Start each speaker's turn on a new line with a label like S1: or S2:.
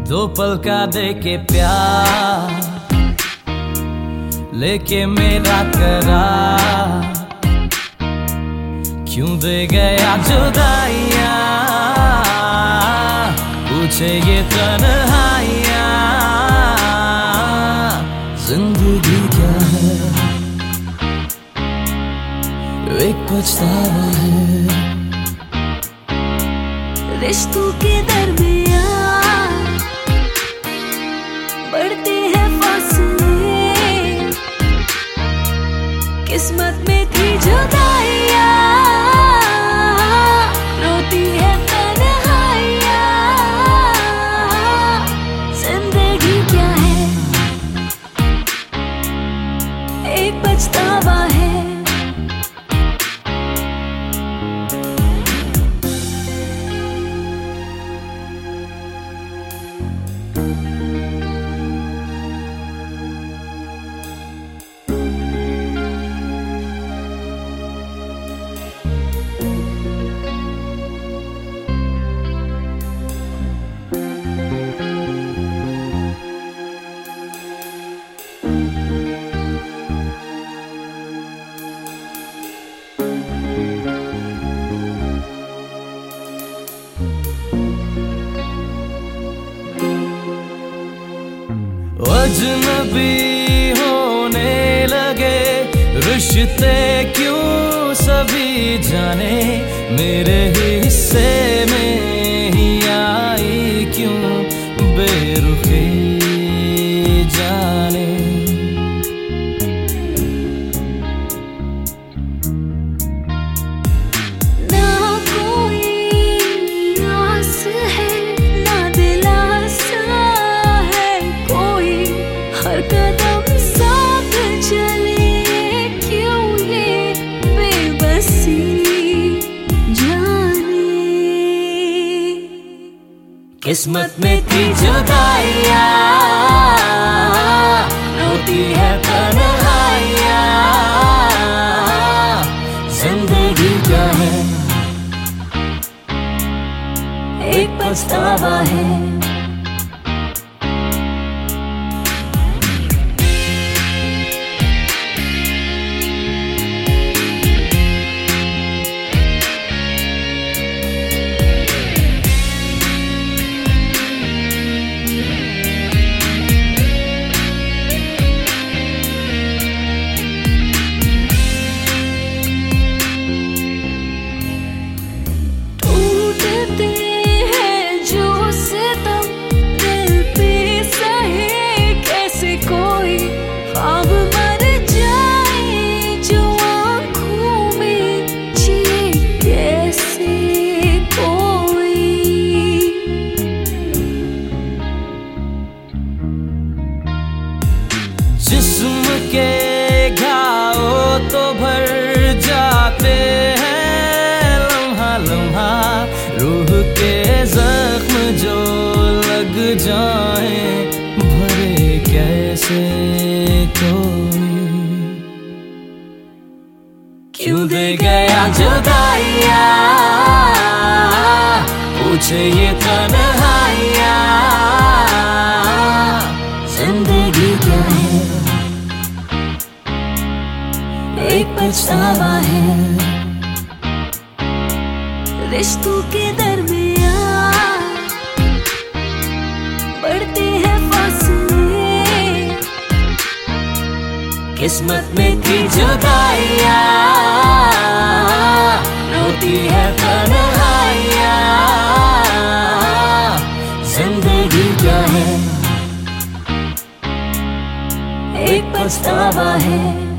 S1: दो पल का दे के प्यार लेके मेरा करार, क्यों दे गया जुदाइयां, पूछे ये तन्हाइयां। जिंदगी क्या है, एक पछतावा है।
S2: रिश्तों के दरमियान बढ़ते हैं फासले, किस्मत में थी जुदाइयां, रोती है तन्हाइयां। जिंदगी क्या है, एक पछतावा है।
S1: अजनबी होने लगे रिश्ते, क्यों सभी जाने मेरे हिस्से में ही आई, क्यों बेरुखी जाने।
S2: ना कोई आस है, ना दिलासा है कोई, हर कदम साथ चले, क्यों ये बेबसी जाने।
S1: किस्मत में थी जुदाइयां, रोती है तन्हाइयां। जिंदगी क्या है,
S2: एक पछतावा है।
S1: जिस्म के घाव तो भर जाते हैं लम्हा लम्हा, रूह के जख्म जो लग जाए भरे कैसे कोई। क्यों दे गया जुदाइयां, पूछे ये तन्हाइयां। जिंदगी क्या है,
S2: एक पछतावा है। रिश्तों के दरमियान बढ़ते हैं फासले,
S1: किस्मत में थी जुदाइयां, रोती है तन्हाइयां। जिंदगी क्या है,
S2: एक पछतावा है।